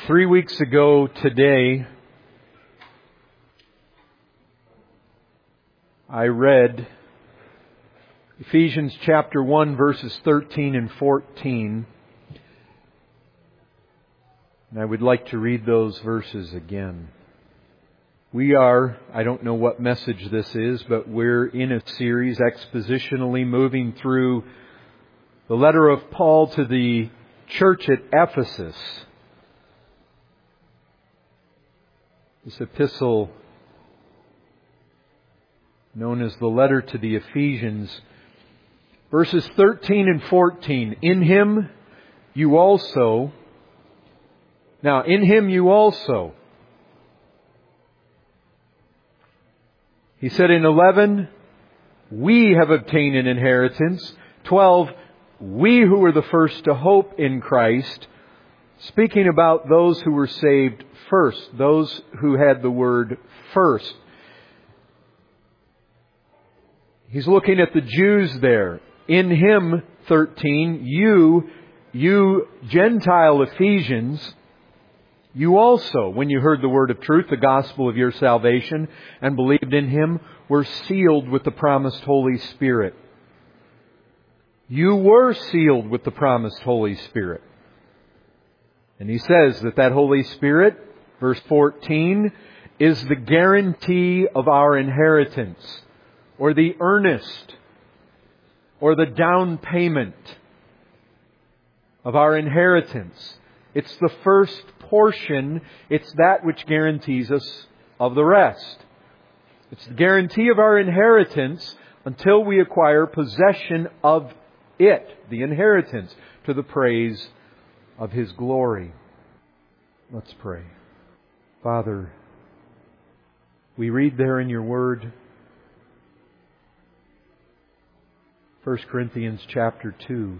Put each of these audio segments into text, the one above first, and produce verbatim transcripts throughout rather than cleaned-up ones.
Three weeks ago today, I read Ephesians chapter one, verses thirteen and fourteen. And I would like to read those verses again. We are, I don't know what message this is, but we're in a series expositionally moving through the letter of Paul to the church at Ephesus. This epistle, known as the letter to the Ephesians, verses thirteen and fourteen. In Him you also, now in Him you also, he said in eleven, we have obtained an inheritance. twelve, we who were the first to hope in Christ. Speaking about those who were saved first, those who had the word first. He's looking at the Jews there. In Him, thirteen, you, you Gentile Ephesians, you also, when you heard the word of truth, the gospel of your salvation, and believed in Him, were sealed with the promised Holy Spirit. You were sealed with the promised Holy Spirit. And he says that that Holy Spirit, verse fourteen, is the guarantee of our inheritance, or the earnest, or the down payment of our inheritance. It's the first portion. It's that which guarantees us of the rest. It's the guarantee of our inheritance until we acquire possession of it, the inheritance, to the praise of His glory. Let's pray. Father, we read there in Your Word, First Corinthians chapter two.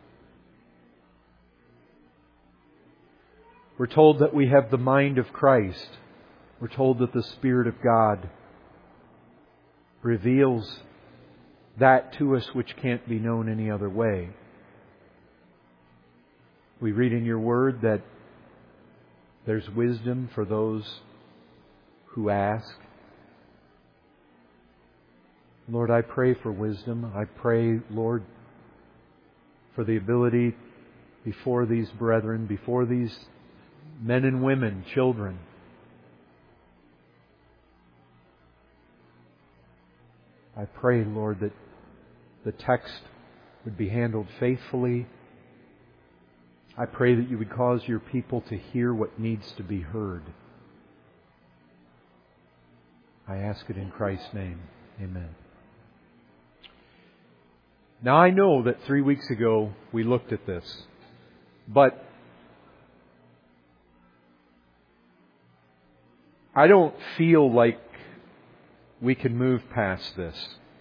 We're told that we have the mind of Christ. We're told that the Spirit of God reveals that to us which can't be known any other way. We read in Your Word that there's wisdom for those who ask. Lord, I pray for wisdom. I pray, Lord, for the ability before these brethren, before these men and women, children, I pray, Lord, that the text would be handled faithfully. I pray that You would cause Your people to hear what needs to be heard. I ask it in Christ's name. Amen. Now I know that three weeks ago we looked at this, but I don't feel like we can move past this.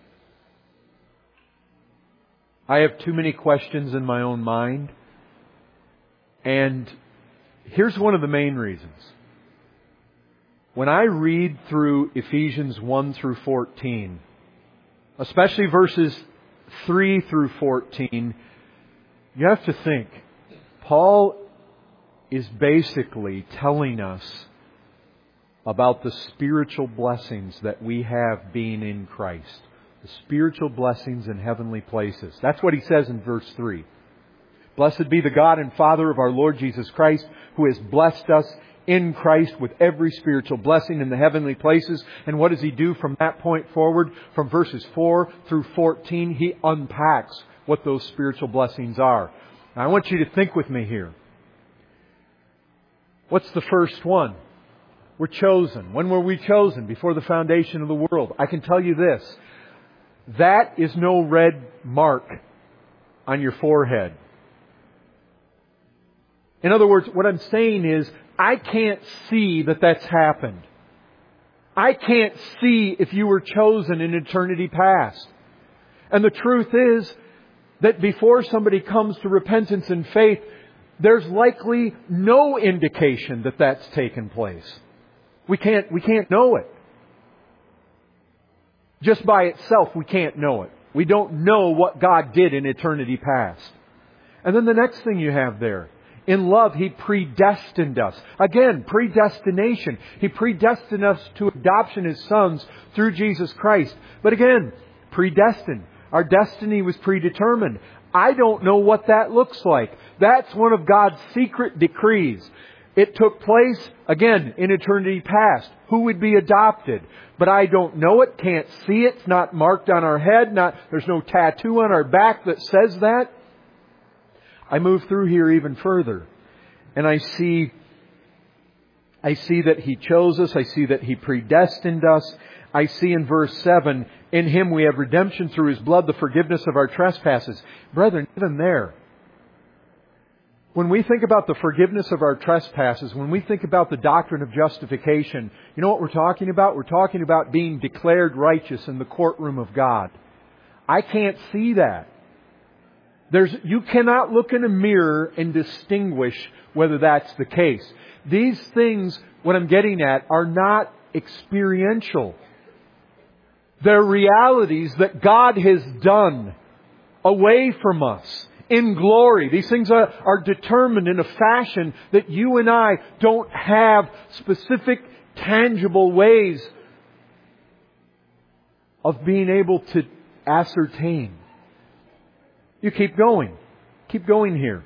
I have too many questions in my own mind. And here's one of the main reasons. When I read through Ephesians one through fourteen, especially verses three through fourteen, you have to think, Paul is basically telling us about the spiritual blessings that we have being in Christ. The spiritual blessings in heavenly places. That's what he says in verse three. Blessed be the God and Father of our Lord Jesus Christ, who has blessed us in Christ with every spiritual blessing in the heavenly places. And what does He do from that point forward? From verses four through fourteen, He unpacks what those spiritual blessings are. Now, I want you to think with me here. What's the first one? We're chosen. When were we chosen? Before the foundation of the world. I can tell you this. That is no red mark on your forehead. In other words, what I'm saying is, I can't see that that's happened. I can't see if you were chosen in eternity past. And the truth is that before somebody comes to repentance and faith, there's likely no indication that that's taken place. We can't, we can't know it. Just by itself, we can't know it. We don't know what God did in eternity past. And then the next thing you have there, In love, He predestined us. Again, predestination. He predestined us to adoption as sons through Jesus Christ. But again, predestined. Our destiny was predetermined. I don't know what that looks like. That's one of God's secret decrees. It took place, again, in eternity past. Who would be adopted? But I don't know it, can't see it. It's not marked on our head. Not, there's no tattoo on our back that says that. I move through here even further. And I see, I see that He chose us. I see that He predestined us. I see in verse seven, in Him we have redemption through His blood, the forgiveness of our trespasses. Brethren, even there, when we think about the forgiveness of our trespasses, when we think about the doctrine of justification, you know what we're talking about? We're talking about being declared righteous in the courtroom of God. I can't see that. There's, you cannot look in a mirror and distinguish whether that's the case. These things, what I'm getting at, are not experiential. They're realities that God has done away from us in glory. These things are, are determined in a fashion that you and I don't have specific, tangible ways of being able to ascertain. You keep going. Keep going here.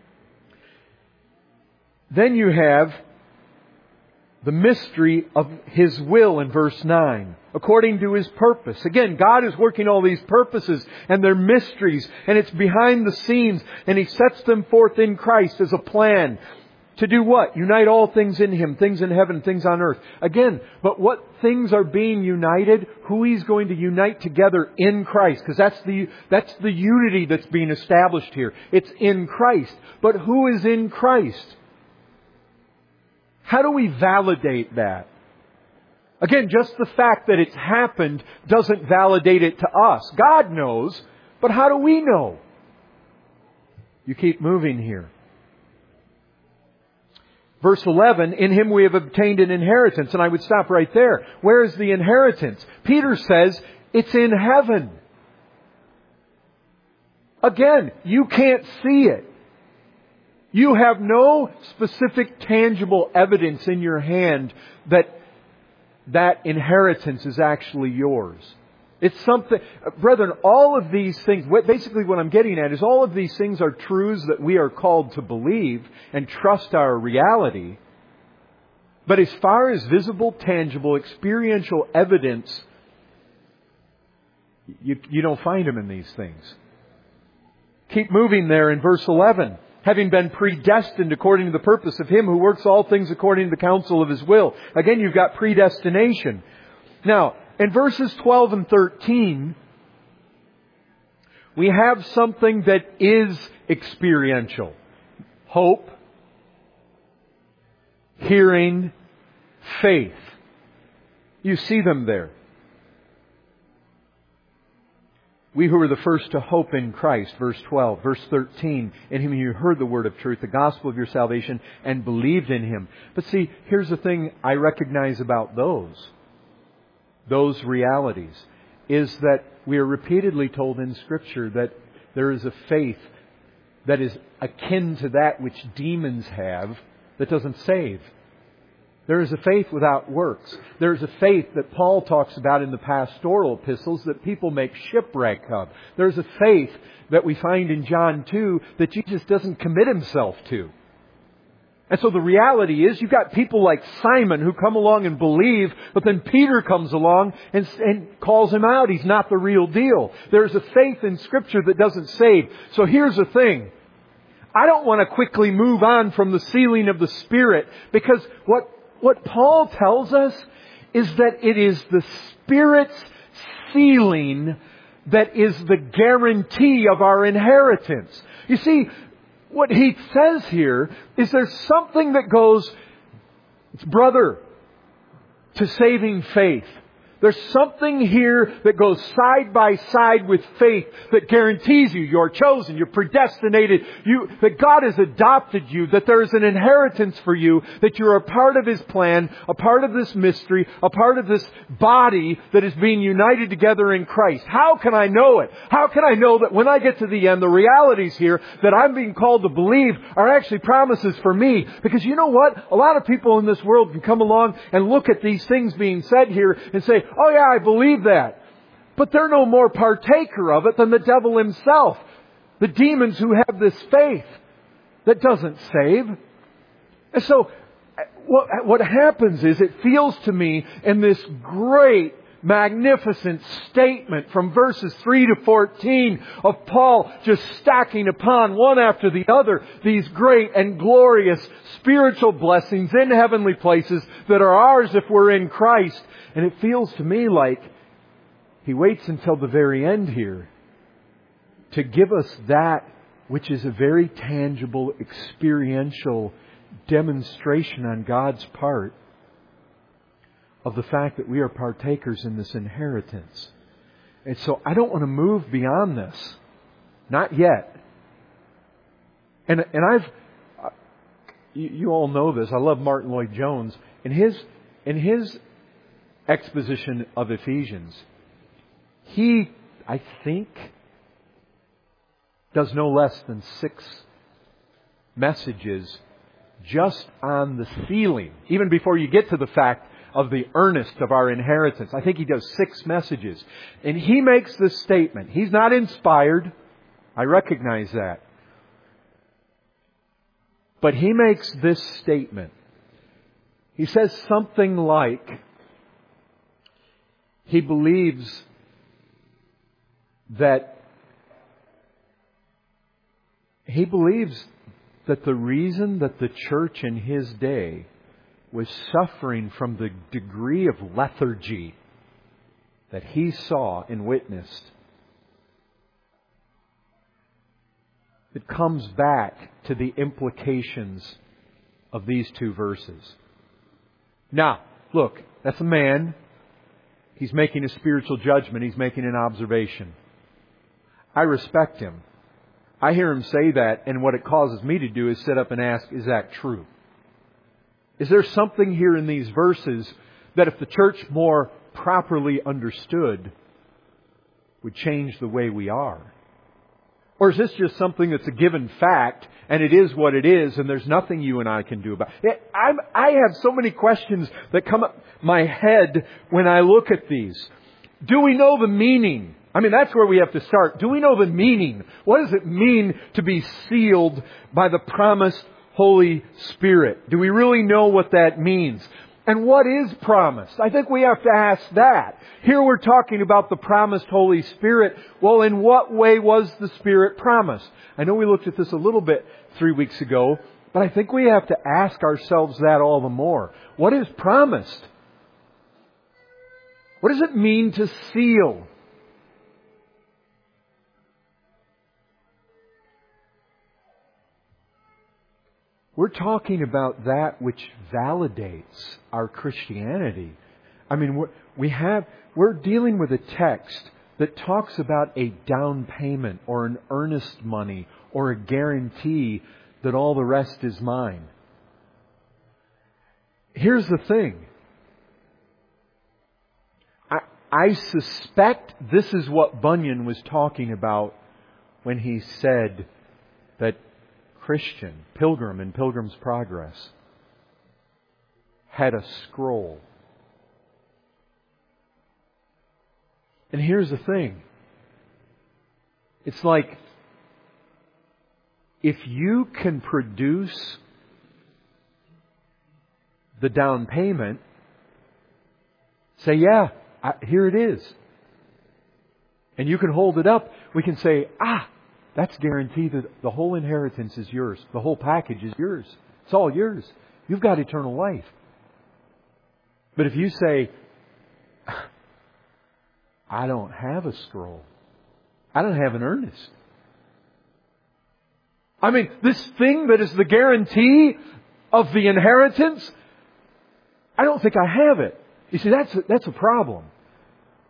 Then you have the mystery of His will in verse nine. According to His purpose. Again, God is working all these purposes and they're mysteries. And it's behind the scenes. And He sets them forth in Christ as a plan. To do what? Unite all things in Him. Things in heaven, things on earth. Again, but what things are being united? Who He's going to unite together in Christ. Because that's the, that's the unity that's being established here. It's in Christ. But who is in Christ? How do we validate that? Again, just the fact that it's happened doesn't validate it to us. God knows, but how do we know? You keep moving here. Verse eleven, in Him we have obtained an inheritance. And I would stop right there. Where is the inheritance? Peter says it's in heaven. Again, you can't see it. You have no specific tangible evidence in your hand that that inheritance is actually yours. It's something, brethren, all of these things, basically what I'm getting at is all of these things are truths that we are called to believe and trust our reality. But as far as visible, tangible, experiential evidence, you, you don't find them in these things. Keep moving there in verse eleven. Having been predestined according to the purpose of Him who works all things according to the counsel of His will. Again, you've got predestination. Now, in verses twelve and thirteen, we have something that is experiential. Hope, hearing, faith. You see them there. We who were the first to hope in Christ, verse twelve. Verse thirteen, in Him you heard the word of truth, the gospel of your salvation, and believed in Him. But see, here's the thing I recognize about those, those realities, is that we are repeatedly told in Scripture that there is a faith that is akin to that which demons have that doesn't save. There is a faith without works. There is a faith that Paul talks about in the pastoral epistles that people make shipwreck of. There's a faith that we find in John two that Jesus doesn't commit Himself to. And so the reality is you've got people like Simon who come along and believe, but then Peter comes along and, and calls him out. He's not the real deal. There's a faith in Scripture that doesn't save. So here's the thing. I don't want to quickly move on from the sealing of the Spirit, because what What Paul tells us is that it is the Spirit's sealing that is the guarantee of our inheritance. You see, what he says here is there's something that goes, it's brother, to saving faith. There's something here that goes side by side with faith that guarantees you you're chosen, you're predestinated, you, that God has adopted you, that there is an inheritance for you, that you're a part of His plan, a part of this mystery, a part of this body that is being united together in Christ. How can I know it? How can I know that when I get to the end, the realities here that I'm being called to believe are actually promises for me? Because you know what? A lot of people in this world can come along and look at these things being said here and say, oh yeah, I believe that. But they're no more partaker of it than the devil himself. The demons who have this faith that doesn't save. And so what, what happens is it feels to me in this great, magnificent statement from verses three to fourteen of Paul just stacking upon one after the other these great and glorious spiritual blessings in heavenly places that are ours if we're in Christ. And it feels to me like he waits until the very end here to give us that which is a very tangible, experiential demonstration on God's part of the fact that we are partakers in this inheritance. And so I don't want to move beyond this. Not yet. And and I've you, you all know this. I love Martin Lloyd-Jones. In his in his exposition of Ephesians, he, I think, does no less than six messages just on the sealing, even before you get to the fact of the earnest of our inheritance. I think he does six messages. And he makes this statement. He's not inspired. I recognize that. But he makes this statement. He says something like, he believes that he believes that the reason that the church in his day was suffering from the degree of lethargy that he saw and witnessed, it comes back to the implications of these two verses. Now, look, that's a man. He's making a spiritual judgment. He's making an observation. I respect him. I hear him say that, and what it causes me to do is sit up and ask, is that true? Is there something here in these verses that if the church more properly understood would change the way we are? Or is this just something that's a given fact and it is what it is and there's nothing you and I can do about it? I'm, I have so many questions that come up my head when I look at these. Do we know the meaning? I mean, that's where we have to start. Do we know the meaning? What does it mean to be sealed by the promised Holy Spirit? Do we really know what that means? And what is promised? I think we have to ask that. Here we're talking about the promised Holy Spirit. Well, in what way was the Spirit promised? I know we looked at this a little bit three weeks ago, but I think we have to ask ourselves that all the more. What is promised? What does it mean to seal? We're talking about that which validates our Christianity. I mean, we're, we have, we're dealing with a text that talks about a down payment or an earnest money or a guarantee that all the rest is mine. Here's the thing. I, I suspect this is what Bunyan was talking about when he said that Christian, Pilgrim in Pilgrim's Progress, had a scroll. And here's the thing. It's like, if you can produce the down payment, say, yeah, I, here it is. And you can hold it up. We can say, ah, that's guaranteed that the whole inheritance is yours. The whole package is yours. It's all yours. You've got eternal life. But if you say, I don't have a scroll. I don't have an earnest. I mean, this thing that is the guarantee of the inheritance, I don't think I have it. You see, that's a, that's a problem.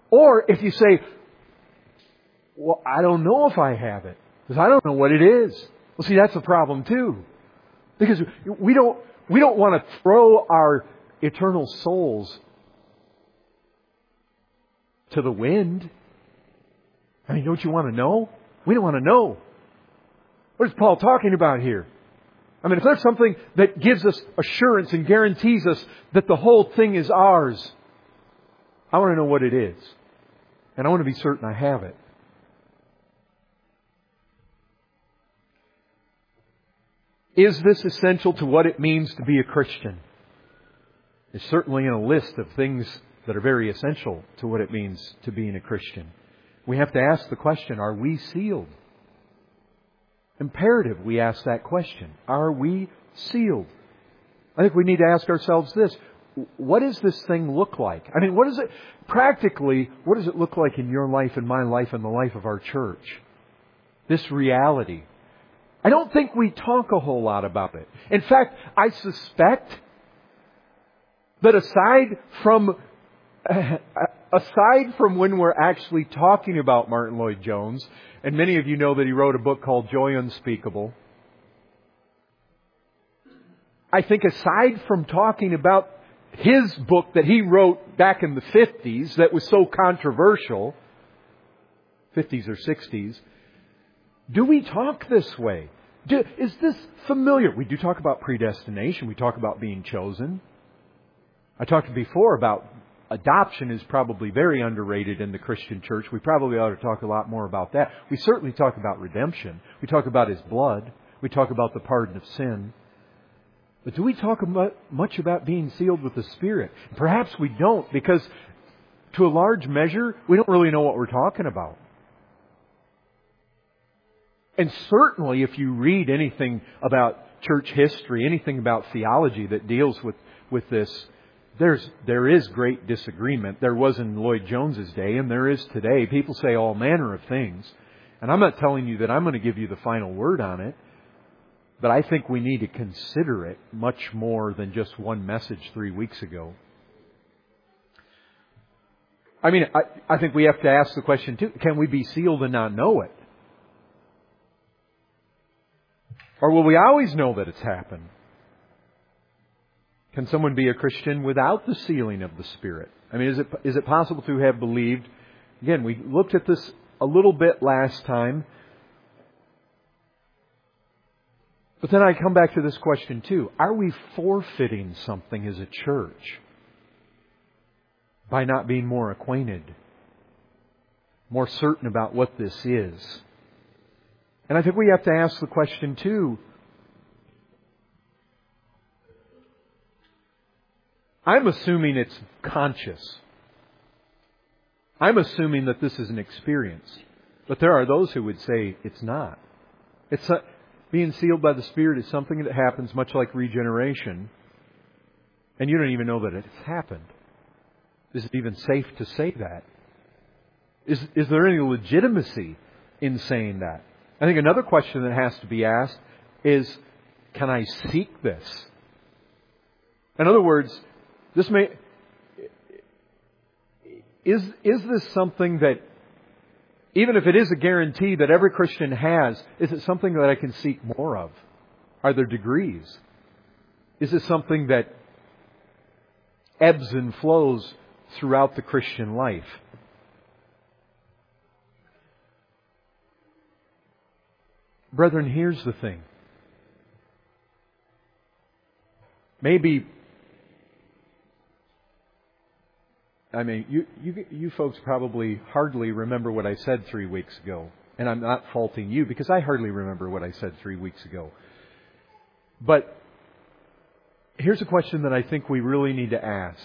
Or if you say, well, I don't know if I have it, because I don't know what it is. Well, see, that's a problem too. Because we don't, we don't want to throw our eternal souls to the wind. I mean, don't you want to know? We don't want to know. What is Paul talking about here? I mean, if there's something that gives us assurance and guarantees us that the whole thing is ours, I want to know what it is. And I want to be certain I have it. Is this essential to what it means to be a Christian? It's certainly in a list of things that are very essential to what it means to being a Christian. We have to ask the question, are we sealed? Imperative we ask that question. Are we sealed? I think we need to ask ourselves this. What does this thing look like? I mean, what is it, practically, what does it look like in your life and my life and the life of our church? This reality. I don't think we talk a whole lot about it. In fact, I suspect that aside from aside from when we're actually talking about Martyn Lloyd-Jones, and many of you know that he wrote a book called Joy Unspeakable, I think aside from talking about his book that he wrote back in the fifties that was so controversial, fifties or sixties, do we talk this way? Do, is this familiar? We do talk about predestination. We talk about being chosen. I talked before about adoption is probably very underrated in the Christian church. We probably ought to talk a lot more about that. We certainly talk about redemption. We talk about His blood. We talk about the pardon of sin. But do we talk much about being sealed with the Spirit? Perhaps we don't, because to a large measure, we don't really know what we're talking about. And certainly if you read anything about church history, anything about theology that deals with, with this, there's, there is great disagreement. There was in Lloyd-Jones's day, and there is today. People say all manner of things. And I'm not telling you that I'm going to give you the final word on it. But I think we need to consider it much more than just one message three weeks ago. I mean, I, I think we have to ask the question too, can we be sealed and not know it? Or will we always know that it's happened? Can someone be a Christian without the sealing of the Spirit? I mean, is it, is it possible to have believed? Again, we looked at this a little bit last time. But then I come back to this question too. Are we forfeiting something as a church by not being more acquainted, more certain about what this is? And I think we have to ask the question too. I'm assuming it's conscious. I'm assuming that this is an experience. But there are those who would say it's not. It's a, being sealed by the Spirit is something that happens much like regeneration. And you don't even know that it's happened. Is it even safe to say that? Is, is there any legitimacy in saying that? I think another question that has to be asked is, can I seek this? In other words, this may, is, is this something that, even if it is a guarantee that every Christian has, is it something that I can seek more of? Are there degrees? Is it something that ebbs and flows throughout the Christian life? Brethren, here's the thing. Maybe, I mean, you, you, you folks probably hardly remember what I said three weeks ago. And I'm not faulting you because I hardly remember what I said three weeks ago. But here's a question that I think we really need to ask.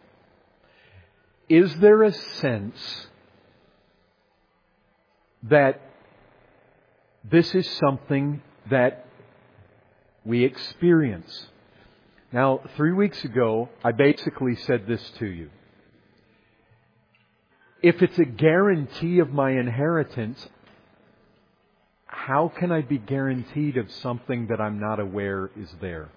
Is there a sense that this is something that we experience? Now, three weeks ago, I basically said this to you. If it's a guarantee of my inheritance, how can I be guaranteed of something that I'm not aware is there?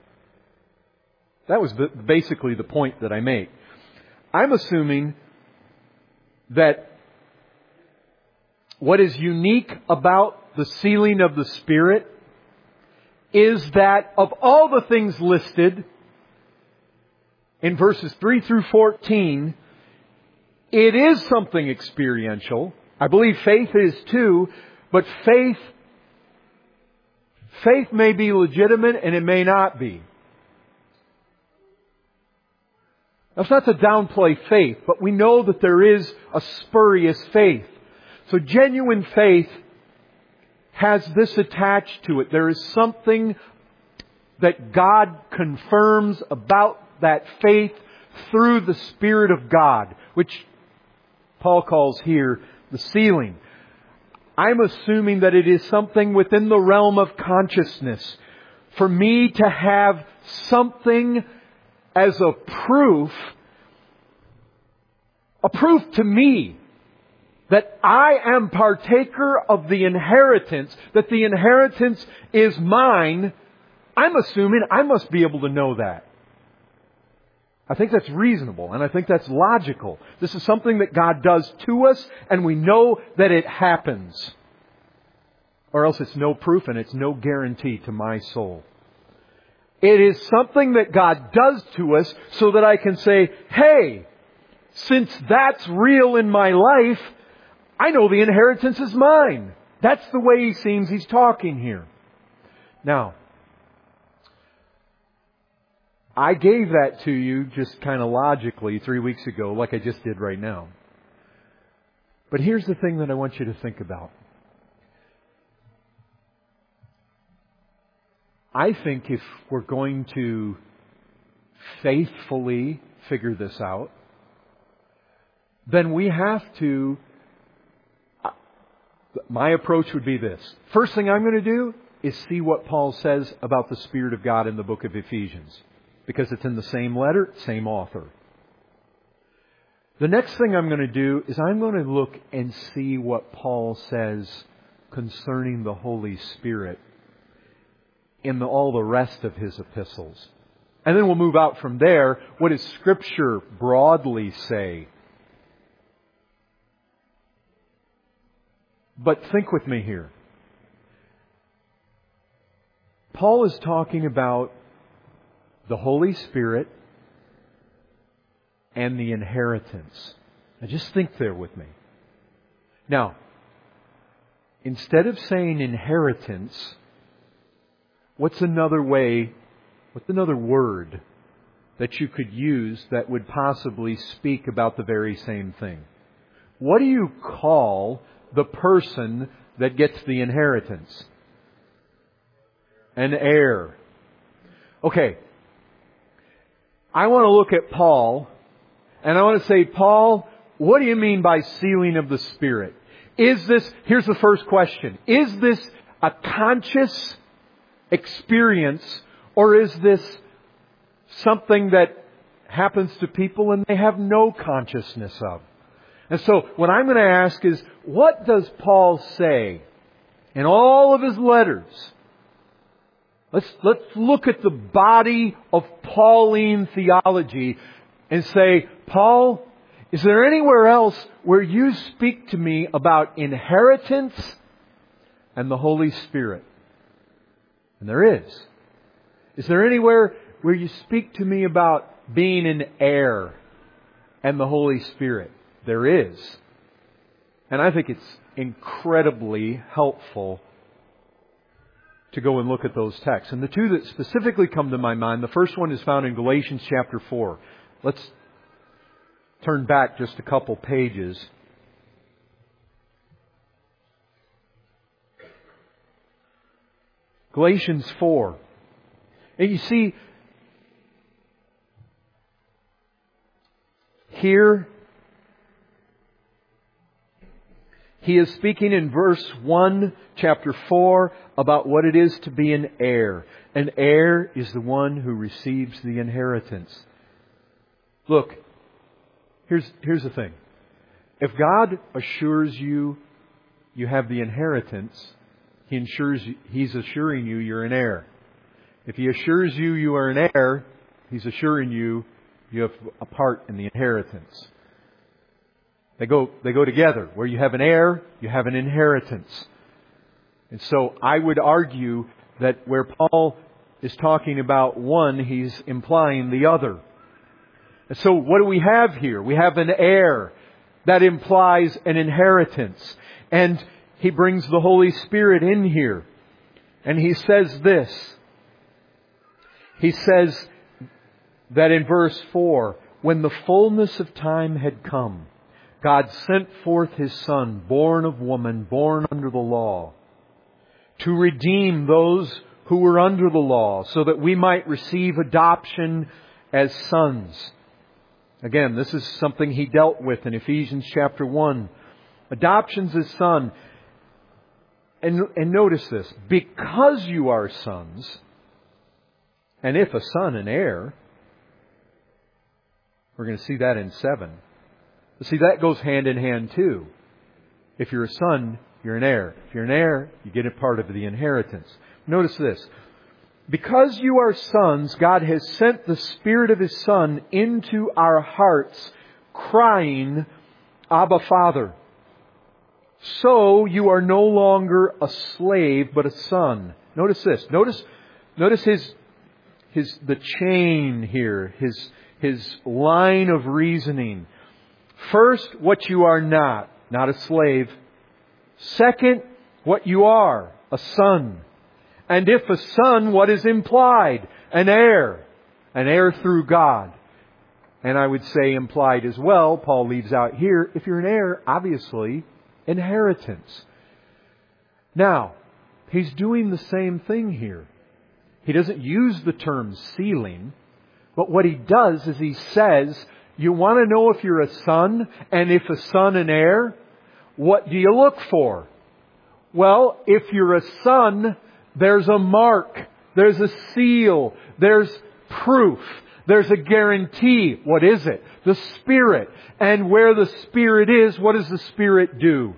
That was basically the point that I made. I'm assuming that what is unique about the sealing of the Spirit is that of all the things listed in verses three through fourteen, it is something experiential. I believe faith is too, but faith, faith may be legitimate and it may not be. That's not to downplay faith, but we know that there is a spurious faith. So genuine faith has this attached to it. There is something that God confirms about that faith through the Spirit of God, which Paul calls here the sealing. I'm assuming that it is something within the realm of consciousness. For me to have something as a proof, a proof to me that I am partaker of the inheritance, that the inheritance is mine, I'm assuming I must be able to know that. I think that's reasonable, and I think that's logical. This is something that God does to us, and we know that it happens. Or else it's no proof and it's no guarantee to my soul. It is something that God does to us so that I can say, hey, since that's real in my life, I know the inheritance is mine. That's the way he seems he's talking here. Now, I gave that to you just kind of logically three weeks ago, like I just did right now. But here's the thing that I want you to think about. I think if we're going to faithfully figure this out, then we have to, my approach would be this. First thing I'm going to do is see what Paul says about the Spirit of God in the book of Ephesians. Because it's in the same letter, same author. The next thing I'm going to do is I'm going to look and see what Paul says concerning the Holy Spirit in the, all the rest of his epistles. And then we'll move out from there. What does Scripture broadly say? But think with me here. Paul is talking about the Holy Spirit and the inheritance. Now just think there with me. Now, instead of saying inheritance, what's another way, what's another word that you could use that would possibly speak about the very same thing? What do you call the person that gets the inheritance? An heir. Okay. I want to look at Paul, and I want to say, Paul, what do you mean by sealing of the Spirit? Is this, here's the first question, is this a conscious experience, or is this something that happens to people and they have no consciousness of? And so what I'm going to ask is, what does Paul say in all of his letters? Let's, let's look at the body of Pauline theology and say, Paul, is there anywhere else where you speak to me about inheritance and the Holy Spirit? And there is. Is there anywhere where you speak to me about being an heir and the Holy Spirit? There is. And I think it's incredibly helpful to go and look at those texts. And the two that specifically come to my mind, the first one is found in Galatians chapter four. Let's turn back just a couple pages. Galatians four. And you see, here, he is speaking in verse one, chapter four, about what it is to be an heir. An heir is the one who receives the inheritance. Look, here's, here's the thing. If God assures you you have the inheritance, He ensures you, He's assuring you you're an heir. If He assures you you are an heir, He's assuring you you have a part in the inheritance. They go, they go together. Where you have an heir, you have an inheritance. And so I would argue that where Paul is talking about one, he's implying the other. And so what do we have here? We have an heir. That implies an inheritance. And he brings the Holy Spirit in here. And he says this. He says that in verse four, when the fullness of time had come, God sent forth His Son, born of woman, born under the law, to redeem those who were under the law, so that we might receive adoption as sons. Again, this is something he dealt with in Ephesians chapter one. Adoptions as son. And, and notice this. Because you are sons, and if a son, an heir, we're going to see that in seven. But see, that goes hand in hand too. If you're a son, you're an heir. If you're an heir, you get a part of the inheritance. Notice this. Because you are sons, God has sent the Spirit of His Son into our hearts, crying, Abba, Father. So you are no longer a slave, but a son. Notice this. Notice, notice his, his, the chain here, his, his line of reasoning. First, what you are not, not a slave. Second, what you are, a son. And if a son, what is implied? An heir. An heir through God. And I would say implied as well, Paul leaves out here, if you're an heir, obviously, inheritance. Now, he's doing the same thing here. He doesn't use the term sealing, but what he does is he says, you want to know if you're a son, and if a son, an heir, what do you look for? Well, if you're a son, there's a mark. There's a seal. There's proof. There's a guarantee. What is it? The Spirit. And where the Spirit is, what does the Spirit do?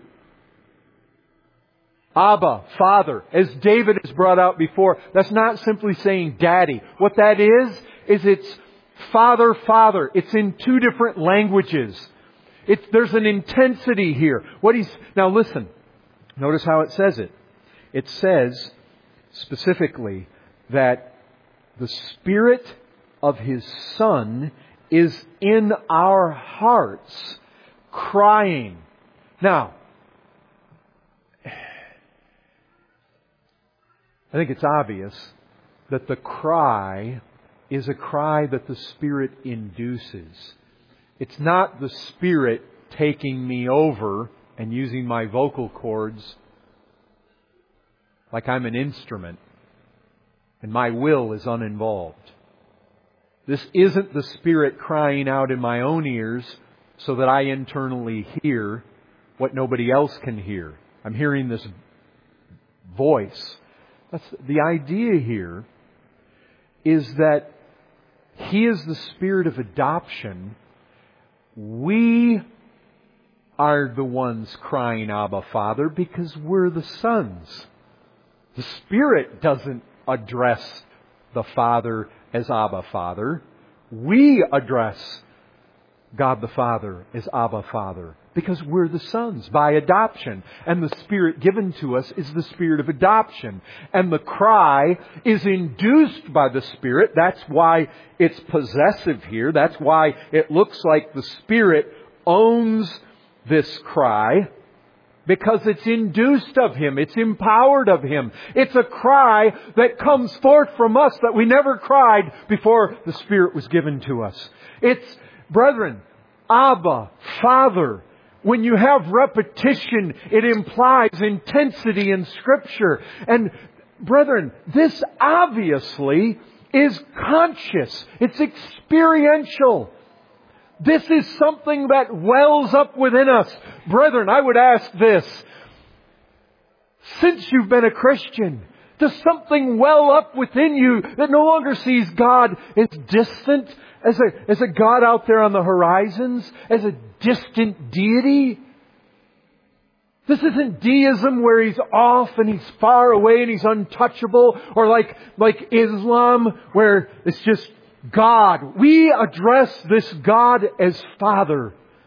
Abba, Father. As David has brought out before, that's not simply saying Daddy. What that is, is it's Father, Father. It's in two different languages. It's, there's an intensity here. What he's, now listen. Notice how it says it. It says specifically that the Spirit of His Son is in our hearts, crying. Now, I think it's obvious that the cry is a cry that the Spirit induces. It's not the Spirit taking me over and using my vocal cords like I'm an instrument and my will is uninvolved. This isn't the Spirit crying out in my own ears so that I internally hear what nobody else can hear. I'm hearing this voice. That's the idea here is that He is the Spirit of adoption. We are the ones crying, Abba, Father, because we're the sons. The Spirit doesn't address the Father as Abba, Father. We address God the Father as Abba, Father, because we're the sons by adoption. And the Spirit given to us is the Spirit of adoption. And the cry is induced by the Spirit. That's why it's possessive here. That's why it looks like the Spirit owns this cry. Because it's induced of Him. It's empowered of Him. It's a cry that comes forth from us that we never cried before the Spirit was given to us. It's, brethren, Abba, Father. When you have repetition, it implies intensity in Scripture. And, brethren, this obviously is conscious. It's experiential. This is something that wells up within us. Brethren, I would ask this. Since you've been a Christian, does something well up within you that no longer sees God as distant, as a, as a God out there on the horizons, as a distant deity? This isn't deism where He's off and He's far away and He's untouchable, or like, like Islam where it's just God. We address this God as Father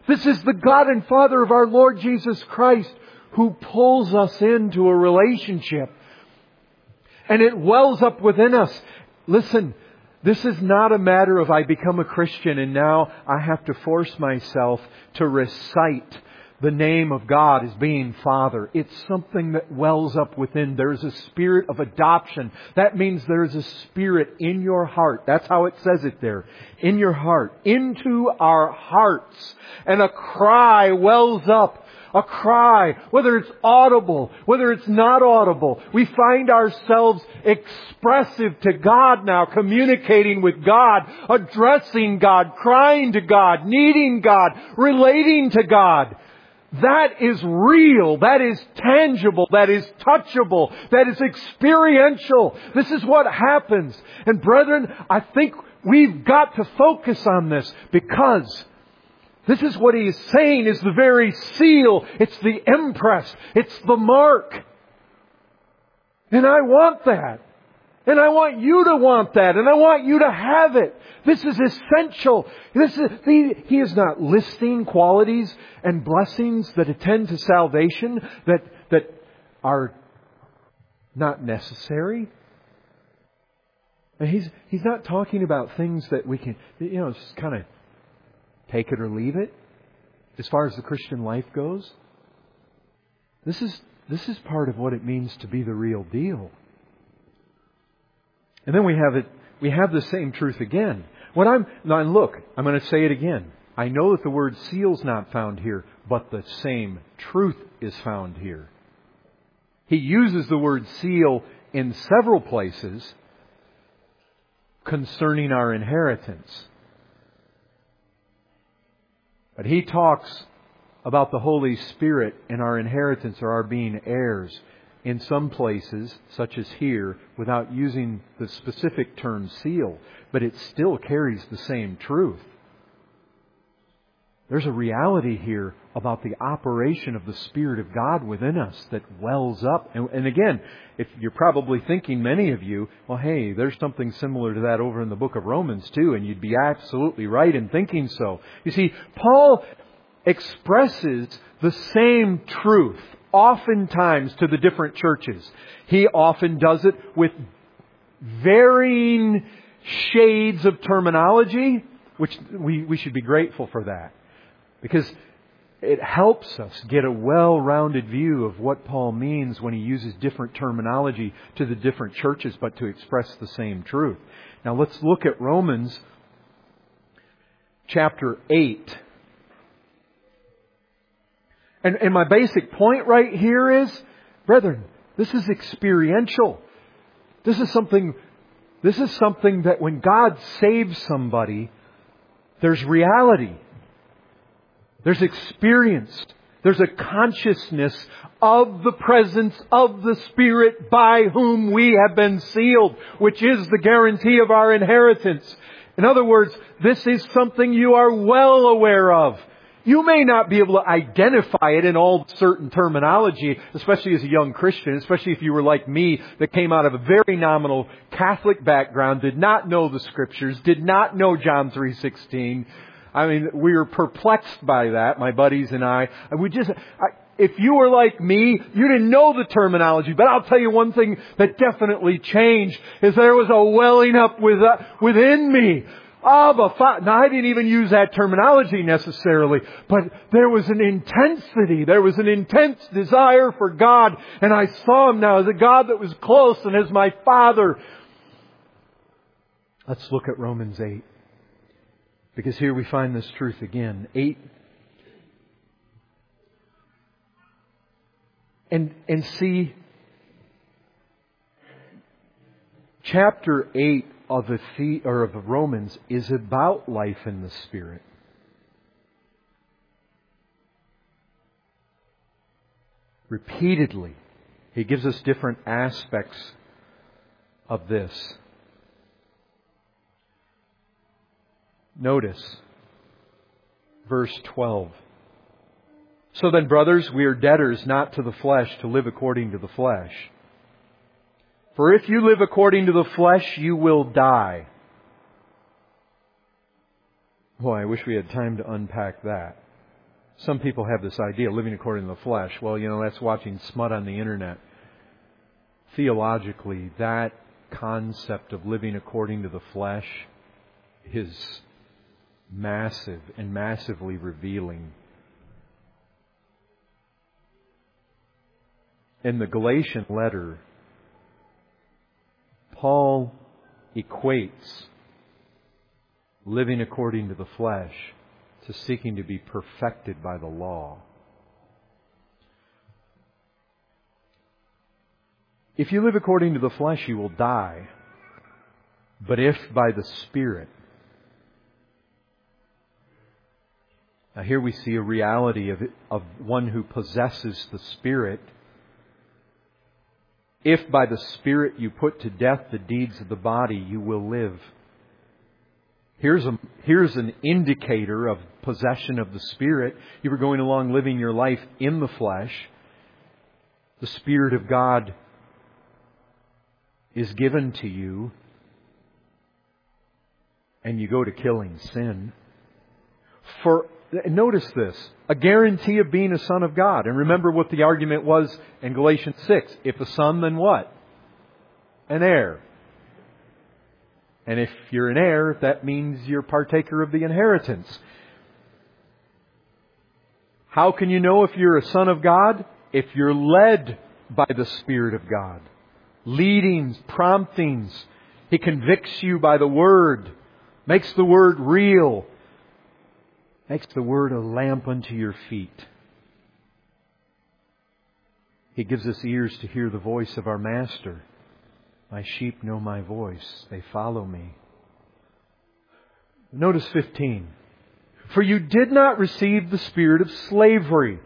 This is the God and Father of our Lord Jesus Christ who pulls us into a relationship. And it wells up within us. Listen, this is not a matter of I become a Christian and now I have to force myself to recite the name of God as being Father. It's something that wells up within. There's a spirit of adoption. That means there's a spirit in your heart. That's how it says it there. In your heart. Into our hearts. And a cry wells up. A cry, whether it's audible, whether it's not audible. We find ourselves expressive to God now, communicating with God, addressing God, crying to God, needing God, relating to God. That is real. That is tangible. That is touchable. That is experiential. This is what happens. And brethren, I think we've got to focus on this because this is what he is saying is the very seal. It's the impress. It's the mark. And I want that. And I want you to want that. And I want you to have it. This is essential. This is, he, he is not listing qualities and blessings that attend to salvation that, that are not necessary. And he's, he's not talking about things that we can, you know, just kind of take it or leave it as far as the Christian life goes. This is, this is part of what it means to be the real deal. And then we have it, we have the same truth again. What I'm, now look, I'm going to say it again. I know that the word seal's not found here, but the same truth is found here. He uses the word seal in several places concerning our inheritance. But he talks about the Holy Spirit and our inheritance or our being heirs in some places, such as here, without using the specific term seal. But it still carries the same truth. There's a reality here about the operation of the Spirit of God within us that wells up. And, and again, if you're probably thinking, many of you, well, hey, there's something similar to that over in the book of Romans too, and you'd be absolutely right in thinking so. You see, Paul expresses the same truth oftentimes to the different churches. He often does it with varying shades of terminology, which we, we should be grateful for that. Because it helps us get a well-rounded view of what Paul means when he uses different terminology to the different churches, but to express the same truth. Now let's look at Romans chapter eight. And, and my basic point right here is, brethren, this is experiential. This is something, this is something that when God saves somebody, there's reality. There's experience. There's a consciousness of the presence of the Spirit by whom we have been sealed, which is the guarantee of our inheritance. In other words, this is something you are well aware of. You may not be able to identify it in all certain terminology, especially as a young Christian, especially if you were like me that came out of a very nominal Catholic background, did not know the Scriptures, did not know John three sixteen. I mean, we were perplexed by that, my buddies and I. And we just, I, if you were like me, you didn't know the terminology. But I'll tell you one thing that definitely changed is there was a welling up with, uh, within me. Abba, Father. Now, I didn't even use that terminology necessarily, but there was an intensity. There was an intense desire for God. And I saw Him now as a God that was close and as my Father. Let's look at Romans eight. Because here we find this truth again. Eight. And, and see, chapter eight of the or of Romans is about life in the Spirit. Repeatedly, he gives us different aspects of this. Notice verse twelve. So then, brothers, we are debtors not to the flesh to live according to the flesh. For if you live according to the flesh, you will die. Boy, I wish we had time to unpack that. Some people have this idea, living according to the flesh. Well, you know, that's watching smut on the internet. Theologically, that concept of living according to the flesh is massive and massively revealing. In the Galatian letter, Paul equates living according to the flesh to seeking to be perfected by the law. If you live according to the flesh, you will die. But if by the Spirit. Now here we see a reality of, of one who possesses the Spirit. If by the Spirit you put to death the deeds of the body, you will live. Here's a, here's an indicator of possession of the Spirit. You were going along living your life in the flesh. The Spirit of God is given to you, and you go to killing sin. For, notice this, a guarantee of being a son of God. And remember what the argument was in Galatians six. If a son, then what? An heir. And if you're an heir, that means you're partaker of the inheritance. How can you know if you're a son of God? If you're led by the Spirit of God. Leadings, promptings. He convicts you by the Word. Makes the Word real. Makes the Word a lamp unto your feet. He gives us ears to hear the voice of our Master. My sheep know my voice. They follow me. Notice fifteen. For you did not receive the spirit of slavery.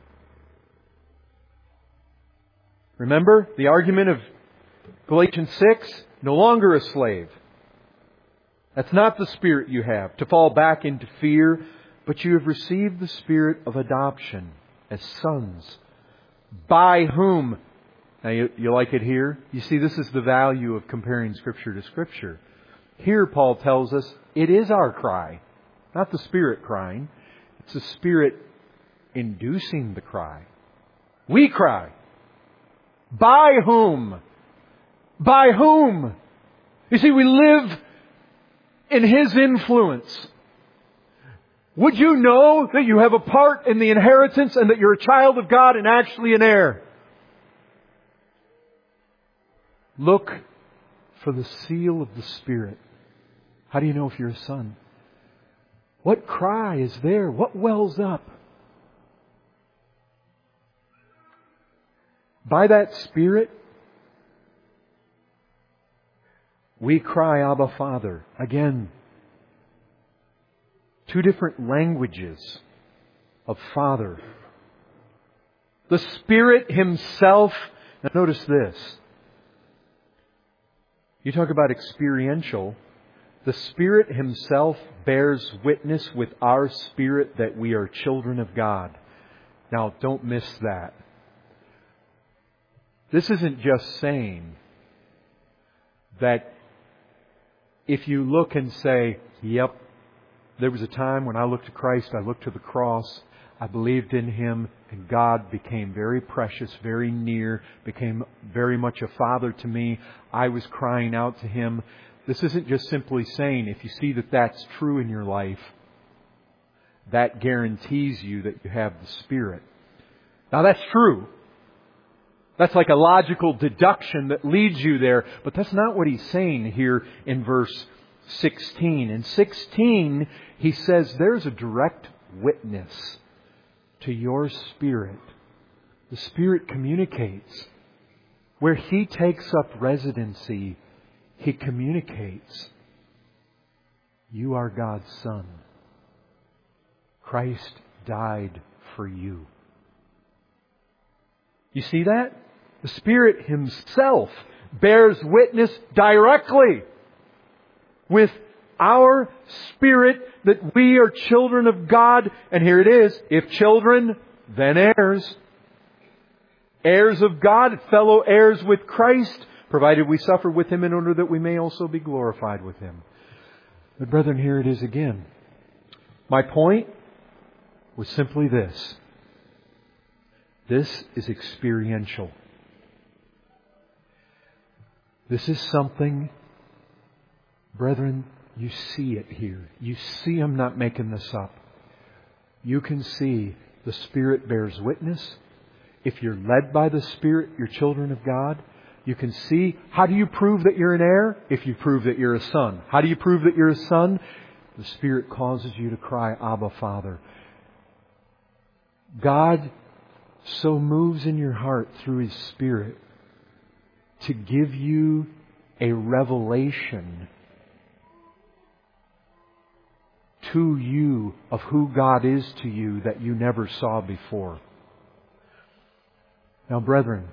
Remember the argument of Galatians six? No longer a slave. That's not the spirit you have, to fall back into fear. But you have received the spirit of adoption as sons. By whom? Now you, you like it here? You see, this is the value of comparing Scripture to Scripture. Here Paul tells us it is our cry. Not the Spirit crying. It's the Spirit inducing the cry. We cry. By whom? By whom? You see, we live in His influence. Would you know that you have a part in the inheritance and that you're a child of God and actually an heir? Look for the seal of the Spirit. How do you know if you're a son? What cry is there? What wells up? By that Spirit, we cry, Abba, Father. Again, two different languages of Father. The Spirit Himself. Now notice this. You talk about experiential. The Spirit Himself bears witness with our spirit that we are children of God. Now, don't miss that. This isn't just saying that if you look and say, yep, there was a time when I looked to Christ, I looked to the cross, I believed in Him, and God became very precious, very near, became very much a father to me. I was crying out to Him. This isn't just simply saying, if you see that that's true in your life, that guarantees you that you have the Spirit. Now that's true. That's like a logical deduction that leads you there. But that's not what he's saying here in verse sixteen. In sixteen, he says there's a direct witness to your spirit. The Spirit communicates. Where He takes up residency, He communicates. You are God's Son. Christ died for you. You see that? The Spirit Himself bears witness directly with our spirit that we are children of God. And here it is. If children, then heirs. Heirs of God, fellow heirs with Christ, provided we suffer with Him in order that we may also be glorified with Him. But brethren, here it is again. My point, was simply this. This is experiential. This is something, brethren, you see it here. You see I'm not making this up. You can see the Spirit bears witness. If you're led by the Spirit, you're children of God. You can see, how do you prove that you're an heir? If you prove that you're a son. How do you prove that you're a son? The Spirit causes you to cry, Abba, Father. God so moves in your heart through His Spirit to give you a revelation to you of who God is to you that you never saw before. Now, brethren,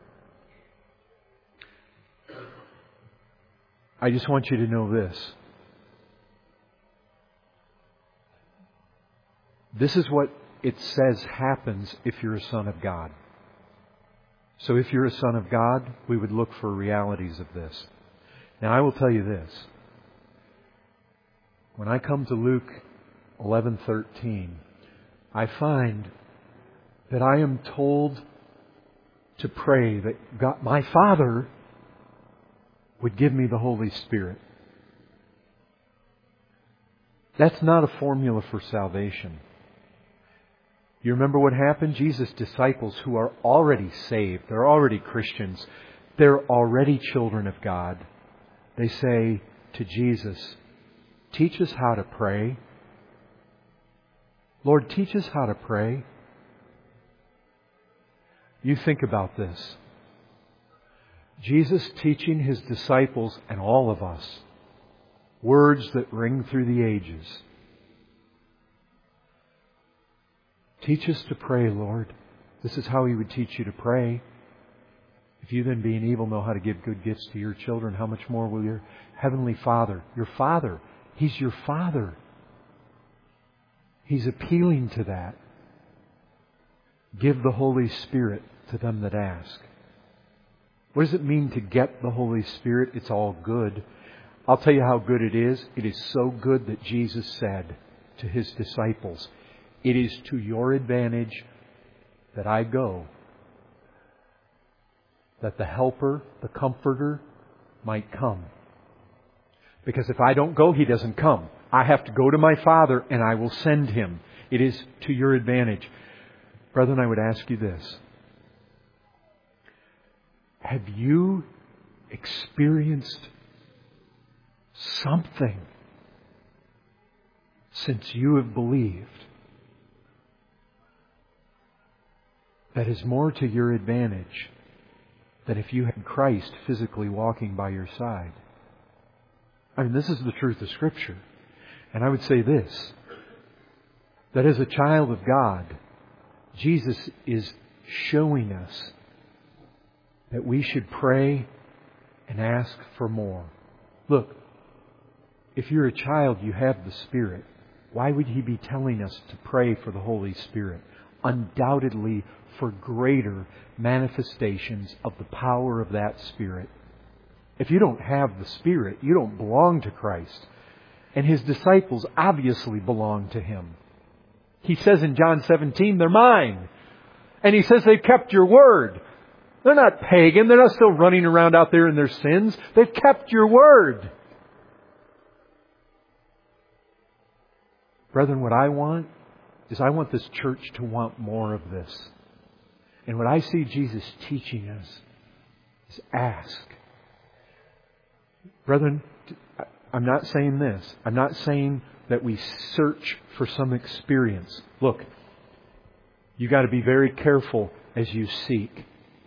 I just want you to know this. This is what it says happens if you're a son of God. So if you're a son of God, we would look for realities of this. Now, I will tell you this. When I come to Luke eleven thirteen, I find that I am told to pray that God, my Father, would give me the Holy Spirit. That's not a formula for salvation. You remember what happened? Jesus' disciples, who are already saved, they're already Christians, they're already children of God, they say to Jesus, teach us how to pray. Lord, teach us how to pray. You think about this. Jesus teaching His disciples and all of us words that ring through the ages. Teach us to pray, Lord. This is how He would teach you to pray. If you then, being evil, know how to give good gifts to your children, how much more will your Heavenly Father, your Father, He's your Father. He's appealing to that. Give the Holy Spirit to them that ask. What does it mean to get the Holy Spirit? It's all good. I'll tell you how good it is. It is so good that Jesus said to His disciples, it is to your advantage that I go, that the Helper, the Comforter, might come. Because if I don't go, He doesn't come. I have to go to my Father and I will send Him. It is to your advantage. Brethren, I would ask you this. Have you experienced something since you have believed that is more to your advantage than if you had Christ physically walking by your side? I mean, this is the truth of Scripture. And I would say this, that as a child of God, Jesus is showing us that we should pray and ask for more. Look, if you're a child, you have the Spirit. Why would He be telling us to pray for the Holy Spirit? Undoubtedly for greater manifestations of the power of that Spirit. If you don't have the Spirit, you don't belong to Christ. And His disciples obviously belong to Him. He says in John seventeen, they're mine. And He says they've kept your word. They're not pagan. They're not still running around out there in their sins. They've kept your word. Brethren, what I want is I want this church to want more of this. And what I see Jesus teaching us is ask. Brethren, I'm not saying this. I'm not saying that we search for some experience. Look, you got to be very careful as you seek.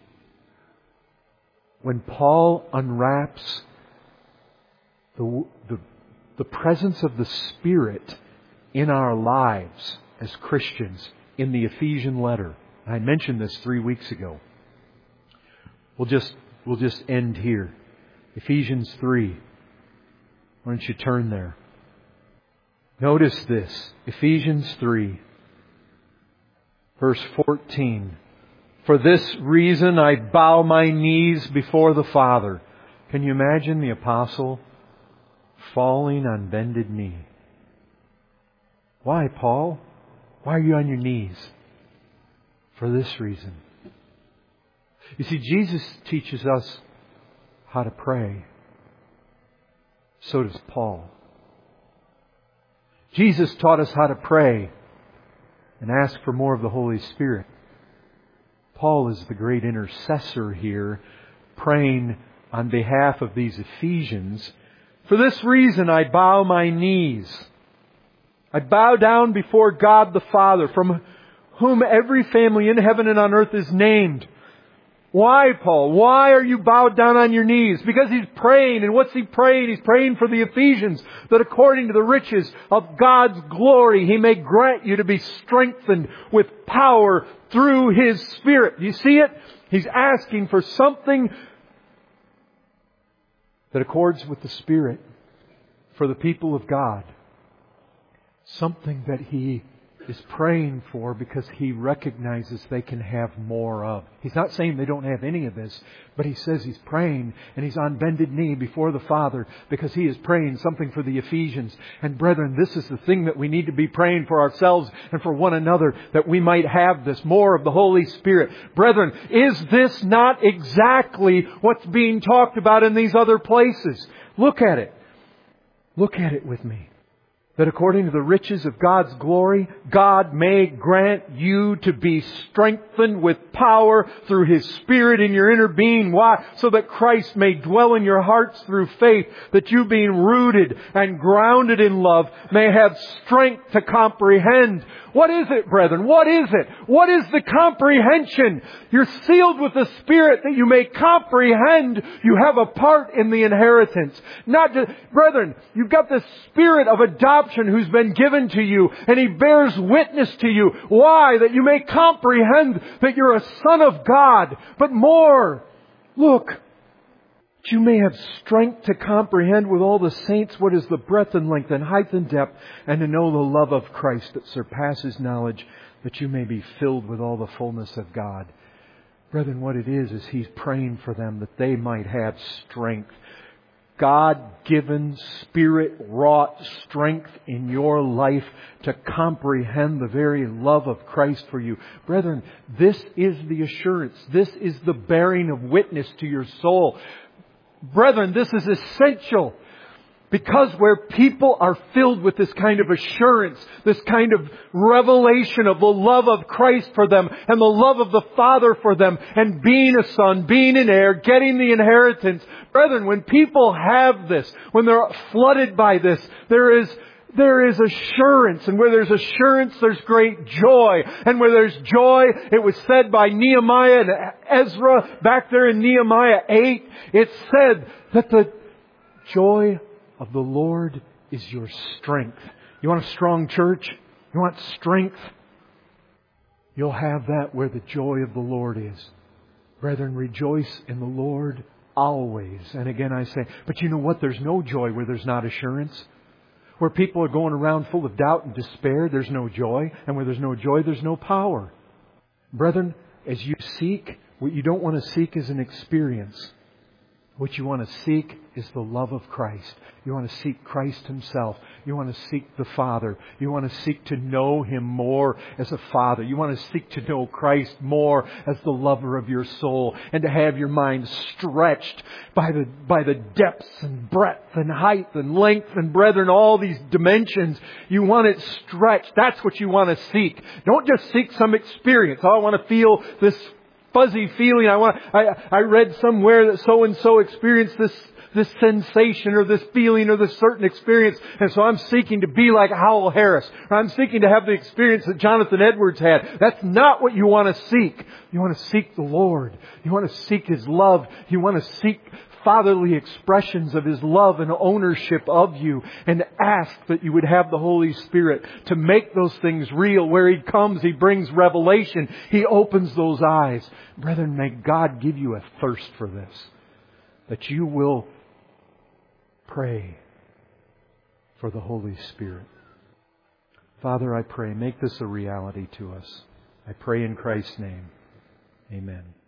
When Paul unwraps the, the, the presence of the Spirit in our lives as Christians in the Ephesian letter, and I mentioned this three weeks ago. We'll just, we'll just end here. Ephesians three. Why don't you turn there? Notice this. Ephesians three. Verse fourteen. For this reason I bow my knees before the Father. Can you imagine the apostle falling on bended knee? Why, Paul? Why are you on your knees? For this reason. You see, Jesus teaches us how to pray. So does Paul. Jesus taught us how to pray and ask for more of the Holy Spirit. Paul is the great intercessor here, praying on behalf of these Ephesians. For this reason I bow my knees. I bow down before God the Father, from whom every family in heaven and on earth is named. Why, Paul? Why are you bowed down on your knees? Because he's praying. And what's he praying? He's praying for the Ephesians, that according to the riches of God's glory, He may grant you to be strengthened with power through His Spirit. You see it? He's asking for something that accords with the Spirit for the people of God. Something that He is praying for because He recognizes they can have more of. He's not saying they don't have any of this, but He says He's praying and He's on bended knee before the Father because He is praying something for the Ephesians. And brethren, this is the thing that we need to be praying for ourselves and for one another, that we might have this, more of the Holy Spirit. Brethren, is this not exactly what's being talked about in these other places? Look at it. Look at it with me. That according to the riches of God's glory, God may grant you to be strengthened with power through His Spirit in your inner being. Why? So that Christ may dwell in your hearts through faith, that you being rooted and grounded in love may have strength to comprehend. What is it, brethren? What is it? What is the comprehension? You're sealed with the Spirit that you may comprehend you have a part in the inheritance. Not just, brethren, you've got the Spirit of adoption who's been given to you, and He bears witness to you. Why? That you may comprehend that you're a son of God. But more, look, that you may have strength to comprehend with all the saints what is the breadth and length and height and depth, and to know the love of Christ that surpasses knowledge, that you may be filled with all the fullness of God. Brethren, what it is, is He's praying for them that they might have strength. God-given, Spirit-wrought strength in your life to comprehend the very love of Christ for you. Brethren, this is the assurance. This is the bearing of witness to your soul. Brethren, this is essential. Because where people are filled with this kind of assurance, this kind of revelation of the love of Christ for them and the love of the Father for them, and being a son, being an heir, getting the inheritance. Brethren, when people have this, when they're flooded by this, there is There is assurance, and where there's assurance, there's great joy. And where there's joy, it was said by Nehemiah and Ezra back there in Nehemiah eight, it said that the joy of the Lord is your strength. You want a strong church? You want strength? You'll have that where the joy of the Lord is. Brethren, rejoice in the Lord always. And again I say, but you know what? There's no joy where there's not assurance. Where people are going around full of doubt and despair, there's no joy. And where there's no joy, there's no power. Brethren, as you seek, what you don't want to seek is an experience. What you want to seek is the love of Christ. You want to seek Christ Himself. You want to seek the Father. You want to seek to know Him more as a Father. You want to seek to know Christ more as the lover of your soul, and to have your mind stretched by the, by the depths and breadth and height and length and brethren, all these dimensions. You want it stretched. That's what you want to seek. Don't just seek some experience. Oh, I want to feel this fuzzy feeling. I want. I, I read somewhere that so and so experienced this this sensation or this feeling or this certain experience, and so I'm seeking to be like Howell Harris. Or I'm seeking to have the experience that Jonathan Edwards had. That's not what you want to seek. You want to seek the Lord. You want to seek His love. You want to seek fatherly expressions of His love and ownership of you, and ask that you would have the Holy Spirit to make those things real. Where He comes, He brings revelation. He opens those eyes. Brethren, may God give you a thirst for this, that you will pray for the Holy Spirit. Father, I pray, make this a reality to us. I pray in Christ's name. Amen.